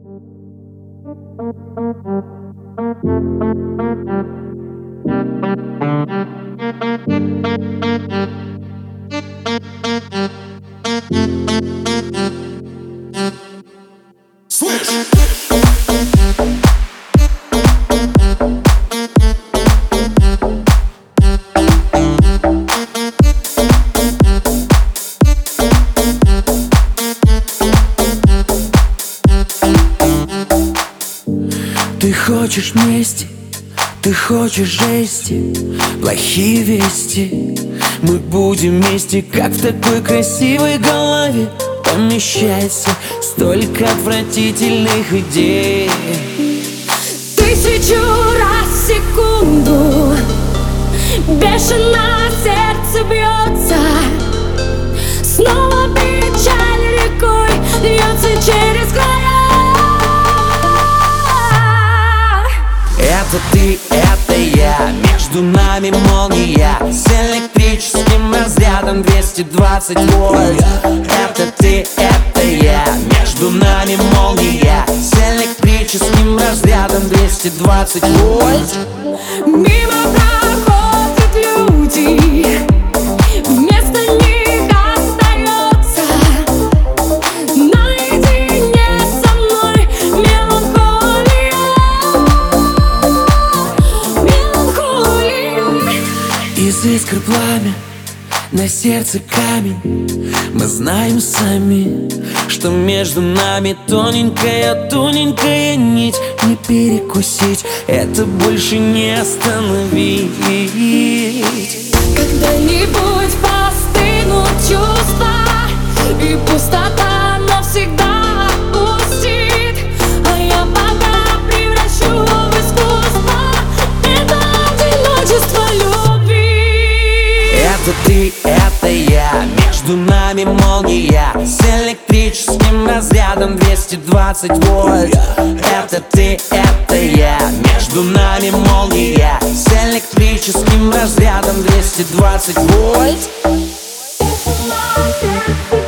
Ты хочешь мести, ты хочешь жести, плохие вести. Мы будем вместе, как в такой красивой голове помещается столько отвратительных идей. Тысячу раз в секунду бешено сердце бьется, снова печаль рекой льется через края. Это ты, это я, между нами молния с электрическим разрядом 220 вольт. Это ты, это я, между нами молния с электрическим разрядом 220 вольт. Мимо проходят люди, вместо них остается наедине со мной меланхолия. Из искр пламя, на сердце камень. Мы знаем сами, что между нами тоненькая нить. Не перекусить, это больше не остановить. Когда-нибудь постынут чувства, и пустота навсегда отпустит, а я пока превращу в искусство это одиночество любви. Это ты, это я, между нами молния с электрическим разрядом 220 вольт. Это ты, это я, между нами молния с электрическим разрядом 220 вольт.